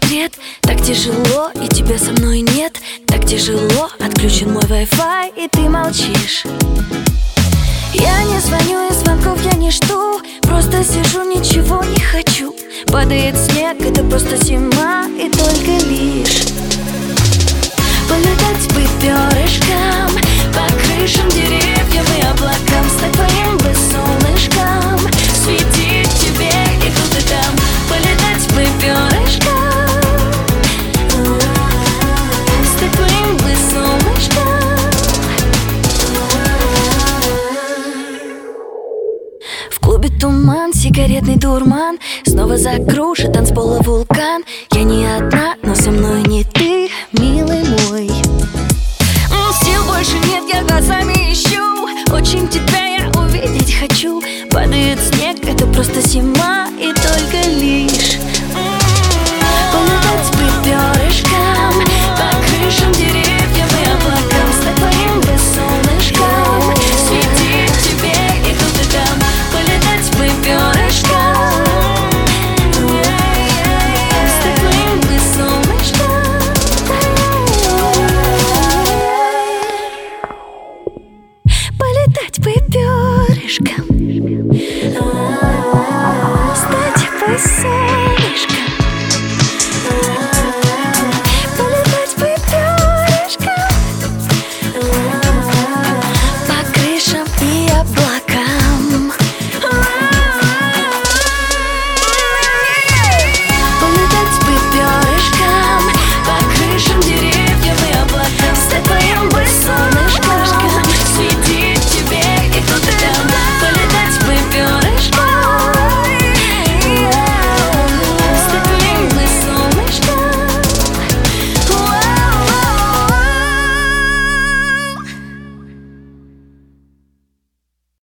секрет. Так тяжело, и тебя со мной нет. Так тяжело, отключен мой Wi-Fi, и ты молчишь. Я не звоню, и звонков я не жду. Просто сижу, ничего не хочу. Падает снег, это просто зима, и только лишь полетать бы перышком по крышам, деревьям и облакам, стать твоим бы солнышком, светить тебе и тут и там. Полетать бы перышком, стать твоим бы солнышком. В клубе туман, сигаретный дурман, снова закружит танцпола вулкан. Я не одна, но со мной не ты, милый мой. Сил больше нет, я глазами ищу. Очень тебя я увидеть хочу. Падает снег, это просто зима, и только лишь полетать бы перышком по крышам, деревьям и облакам, стать твоим бы солнышком, светить тебе и тут и там. Полетать бы перышком, стать твоим бы солнышком. Полетать бы перышком.